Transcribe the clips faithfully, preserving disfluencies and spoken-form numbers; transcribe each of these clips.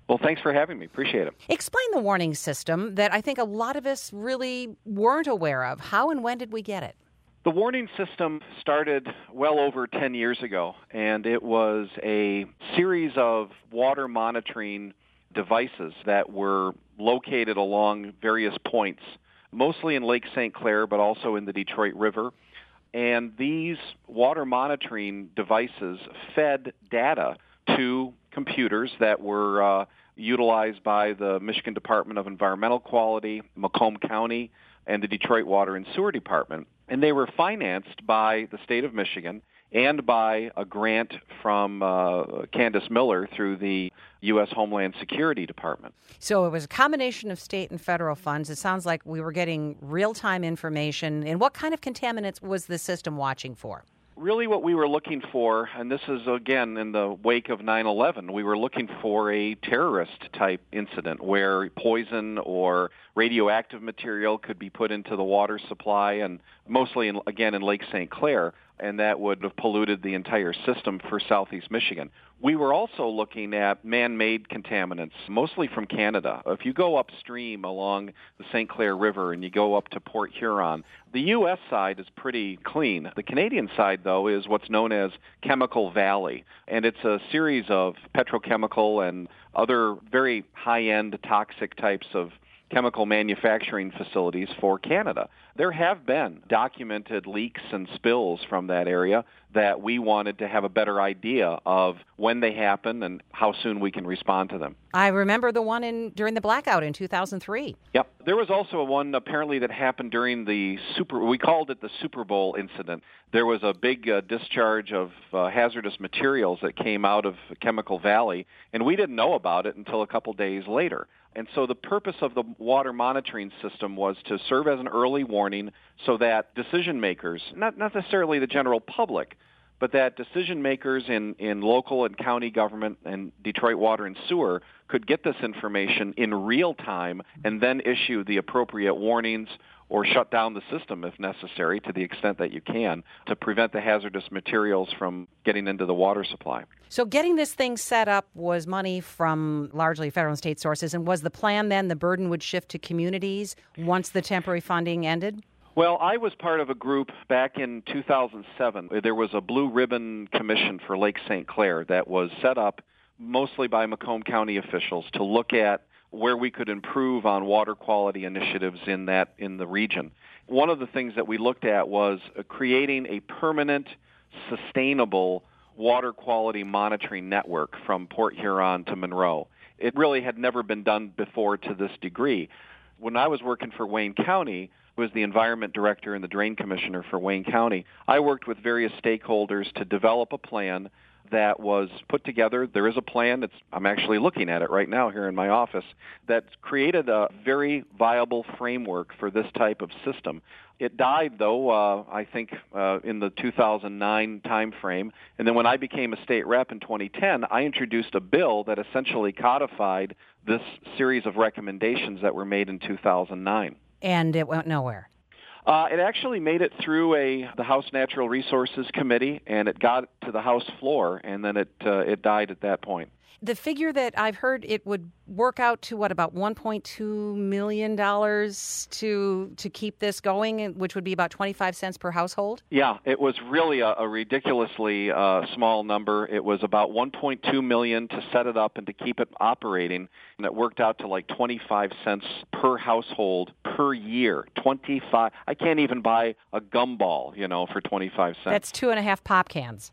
Well, thanks for having me. Appreciate it. Explain the warning system that I think a lot of us really weren't aware of. How and when did we get it? The warning system started well over ten years ago, and it was a series of water monitoring devices that were located along various points, mostly in Lake Saint Clair, but also in the Detroit River. And these water monitoring devices fed data to computers that were uh, utilized by the Michigan Department of Environmental Quality, Macomb County, and the Detroit Water and Sewer Department. And they were financed by the state of Michigan and by a grant from uh, Candace Miller through the U S Homeland Security Department. So it was a combination of state and federal funds. It sounds like we were getting real-time information. And what kind of contaminants was the system watching for? Really what we were looking for, and this is, again, in the wake of nine eleven, we were looking for a terrorist-type incident where poison or radioactive material could be put into the water supply, and mostly, in, again, in Lake Saint Clair, and that would have polluted the entire system for southeast Michigan. We were also looking at man-made contaminants, mostly from Canada. If you go upstream along the Saint Clair River and you go up to Port Huron, the U S side is pretty clean. The Canadian side, though, is what's known as Chemical Valley, and it's a series of petrochemical and other very high-end toxic types of chemical manufacturing facilities for Canada. There have been documented leaks and spills from that area that we wanted to have a better idea of when they happen and how soon we can respond to them. I remember the one in during the blackout in two thousand three. Yep. There was also one apparently that happened during the Super, we called it the Super Bowl incident. There was a big uh, discharge of uh, hazardous materials that came out of Chemical Valley, and we didn't know about it until a couple days later. And so the purpose of the water monitoring system was to serve as an early warning so that decision makers, not, not necessarily the general public, but that decision makers in, in local and county government and Detroit Water and Sewer could get this information in real time and then issue the appropriate warnings or shut down the system if necessary to the extent that you can to prevent the hazardous materials from getting into the water supply. So getting this thing set up was money from largely federal and state sources, and was the plan then the burden would shift to communities once the temporary funding ended? Well, I was part of a group back in two thousand seven. There was a Blue Ribbon Commission for Lake Saint Clair that was set up mostly by Macomb County officials to look at where we could improve on water quality initiatives in that in the region. One of the things that we looked at was uh, creating a permanent, sustainable water quality monitoring network from Port Huron to Monroe. It really had never been done before to this degree. When I was working for Wayne County, I was the environment director and the drain commissioner for Wayne County. I worked with various stakeholders to develop a plan that was put together. There is a plan. It's, I'm actually looking at it right now here in my office that created a very viable framework for this type of system. It died, though, uh, I think, uh, in the two thousand nine timeframe. And then when I became a state rep in twenty ten, I introduced a bill that essentially codified this series of recommendations that were made in two thousand nine. And it went nowhere. Uh, it actually made it through a the House Natural Resources Committee, and it got to the House floor, and then it uh, it died at that point. The figure that I've heard, it would work out to what, about one point two million dollars to to keep this going, which would be about twenty-five cents per household? Yeah, it was really a, a ridiculously uh, small number. It was about one point two million dollars to set it up and to keep it operating, and it worked out to like twenty-five cents per household per year. twenty-five. I can't even buy a gumball, you know, for twenty-five cents. That's two and a half pop cans.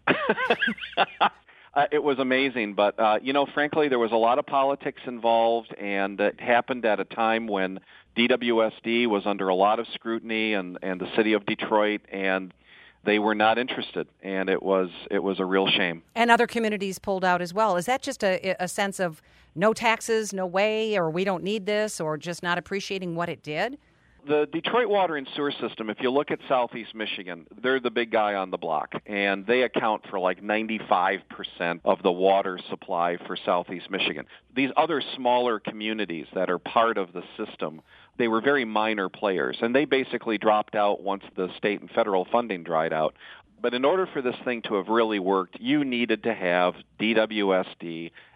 Uh, it was amazing, but, uh, you know, frankly, there was a lot of politics involved, and it happened at a time when D W S D was under a lot of scrutiny, and, and the city of Detroit, and they were not interested, and it was it was a real shame. And other communities pulled out as well. Is that just a, a sense of no taxes, no way, or we don't need this, or just not appreciating what it did? The Detroit Water and Sewer System, if you look at southeast Michigan, they're the big guy on the block, and they account for like ninety-five percent of the water supply for southeast Michigan. These other smaller communities that are part of the system, they were very minor players, and they basically dropped out once the state and federal funding dried out. But in order for this thing to have really worked, you needed to have D W S D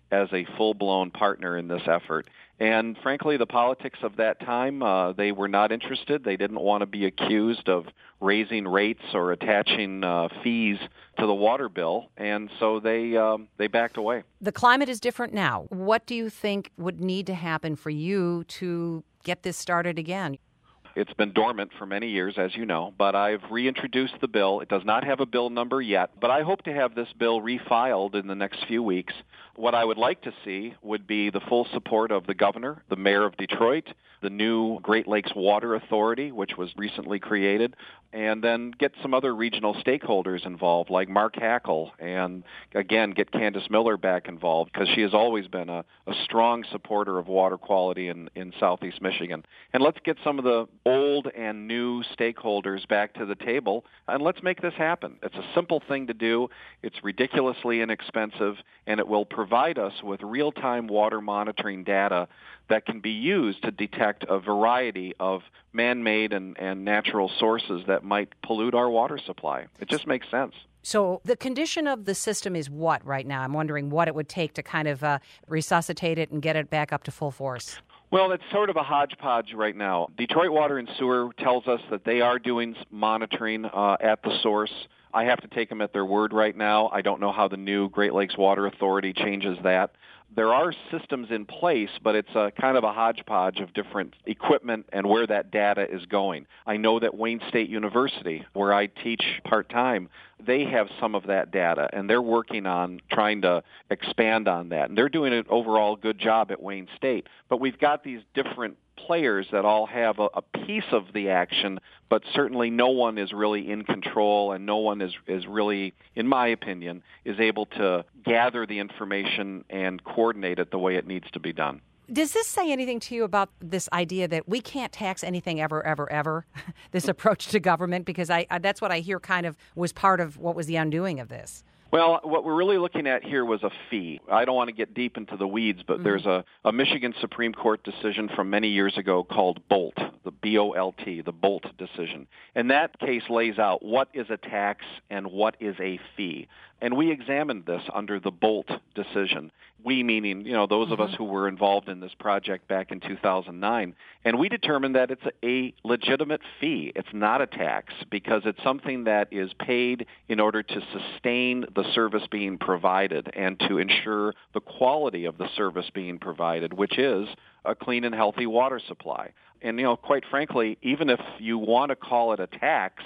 as a full-blown partner in this effort. And frankly, the politics of that time, uh, they were not interested. They didn't want to be accused of raising rates or attaching uh, fees to the water bill, and so they um, they backed away. The climate is different now. What do you think would need to happen for you to get this started again? It's been dormant for many years, as you know, but I've reintroduced the bill. It does not have a bill number yet, but I hope to have this bill refiled in the next few weeks. What I would like to see would be the full support of the governor, the mayor of Detroit, the new Great Lakes Water Authority, which was recently created, and then get some other regional stakeholders involved, like Mark Hackel, and again, get Candace Miller back involved, because she has always been a, a strong supporter of water quality in, in southeast Michigan. And let's get some of the old and new stakeholders back to the table, and let's make this happen. It's a simple thing to do. It's ridiculously inexpensive, and it will provide us with real-time water monitoring data that can be used to detect a variety of man-made and, and natural sources that might pollute our water supply. It just makes sense. So the condition of the system is what right now? I'm wondering what it would take to kind of uh, resuscitate it and get it back up to full force. Well, it's sort of a hodgepodge right now. Detroit Water and Sewer tells us that they are doing monitoring uh, at the source. I have to take them at their word right now. I don't know how the new Great Lakes Water Authority changes that. There are systems in place, but it's a kind of a hodgepodge of different equipment and where that data is going. I know that Wayne State University, where I teach part-time, they have some of that data, and they're working on trying to expand on that. And they're doing an overall good job at Wayne State. But we've got these different players that all have a, a piece of the action, but certainly no one is really in control, and no one is, is really, in my opinion, is able to gather the information and coordinate it the way it needs to be done. Does this say anything to you about this idea that we can't tax anything ever, ever, ever, this approach to government? Because I, I that's what I hear kind of was part of what was the undoing of this. Well, what we're really looking at here was a fee. I don't want to get deep into the weeds, but mm-hmm. there's a, a Michigan Supreme Court decision from many years ago called Bolt, the B O L T, the Bolt decision. And that case lays out what is a tax and what is a fee. And we examined this under the Bolt decision. We meaning, you know, those mm-hmm. of us who were involved in this project back in two thousand nine. And we determined that it's a, a legitimate fee. It's not a tax because it's something that is paid in order to sustain the service being provided and to ensure the quality of the service being provided, which is a clean and healthy water supply. And, you know, quite frankly, even if you want to call it a tax,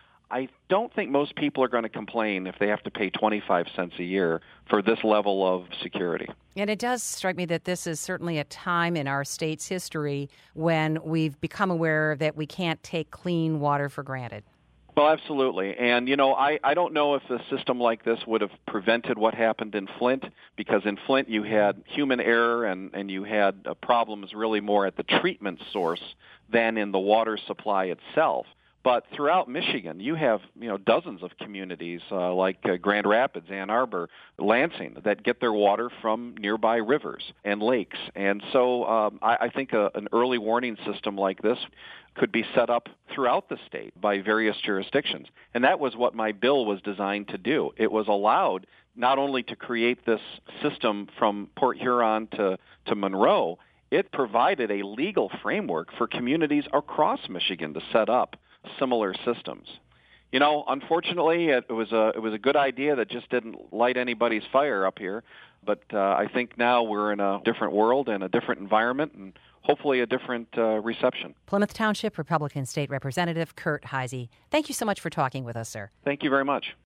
I don't think most people are going to complain if they have to pay twenty-five cents a year for this level of security. And it does strike me that this is certainly a time in our state's history when we've become aware that we can't take clean water for granted. Well, absolutely. And, you know, I, I don't know if a system like this would have prevented what happened in Flint, because in Flint you had human error and, and you had uh, problems really more at the treatment source than in the water supply itself. But throughout Michigan, you have, you know, dozens of communities uh, like uh, Grand Rapids, Ann Arbor, Lansing that get their water from nearby rivers and lakes. And so um, I, I think a, an early warning system like this could be set up throughout the state by various jurisdictions. And that was what my bill was designed to do. It was allowed not only to create this system from Port Huron to, to Monroe, it provided a legal framework for communities across Michigan to set up similar systems. You know, unfortunately, it was a it was a good idea that just didn't light anybody's fire up here. But uh, I think now we're in a different world and a different environment, and hopefully a different uh, reception. Plymouth Township Republican State Representative Kurt Heise, thank you so much for talking with us, sir. Thank you very much.